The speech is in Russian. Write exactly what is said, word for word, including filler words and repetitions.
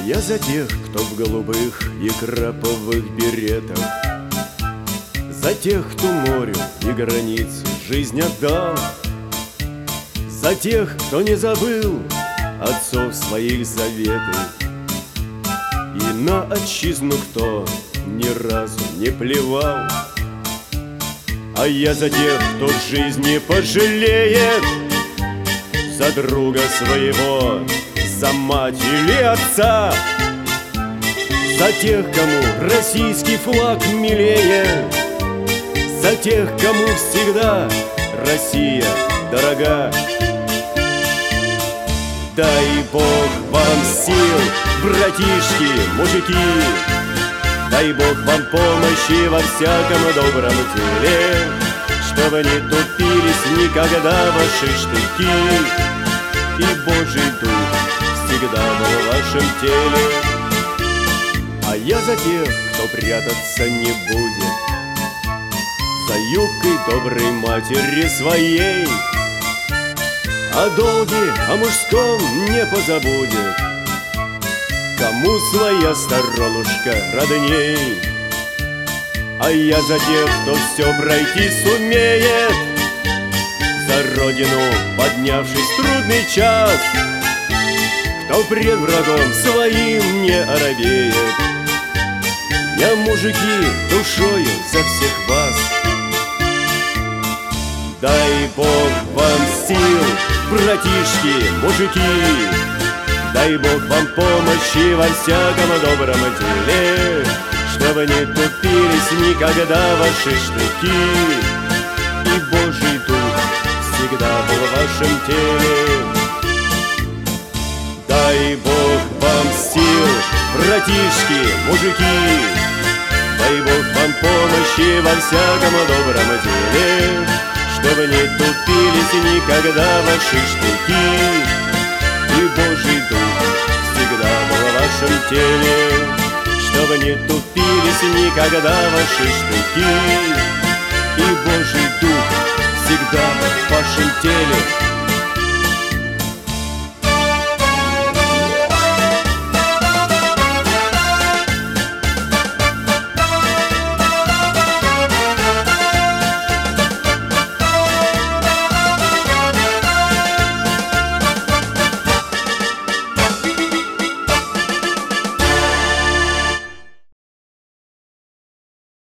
Я за тех, кто в голубых и краповых беретах, за тех, кто морю и границы жизнь отдал, за тех, кто не забыл отцов своих заветы, и на отчизну кто ни разу не плевал. А я за тех, кто в жизни пожалеет за друга своего, за мать или отца, за тех, кому российский флаг милее, за тех, кому всегда Россия дорога. Дай Бог вам сил, братишки, мужики, дай Бог вам помощи во всяком добром деле, чтобы не тупились никогда ваши штыки, и Божий Дух всегда был в вашем теле. А я за тех, кто прятаться не будет за юбкой доброй матери своей, о долге, о мужском не позабудет, кому своя сторонушка родней. А я за тех, кто все пройти сумеет, за родину поднявшись в трудный час, кто пред врагом своим не оробеет. Я, мужики, душою за всех вас. Дай Бог вам сил, братишки, мужики, дай Бог вам помощи во всяком добром деле, чтобы не тупились никогда ваши штыки, и Божий Дух всегда был в вашем теле. Дай Бог вам сил, братишки, мужики, дай Бог вам помощи во всяком добром деле, чтобы не тупились никогда ваши штыки, и Божий Дух всегда был в вашем теле, чтобы не тупились никогда ваши штыки, и Божий Дух всегда в вашем теле.